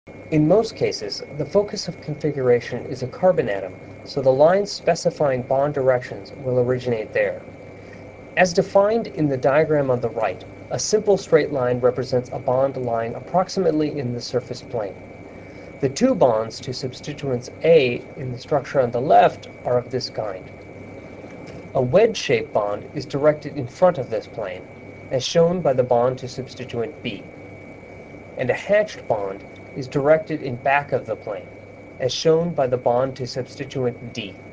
In most cases, the focus of configuration is a carbon atom, so the lines specifying bond directions will originate there. As defined in the diagram on the right, a simple straight line represents a bond lying approximately in the surface plane. The two bonds to substituents A in the structure on the left are of this kind. A wedge-shaped bond is directed in front of this plane, as shown by the bond to substituent B, and a hatched bond is directed in back of the plane, as shown by the bond to substituent D.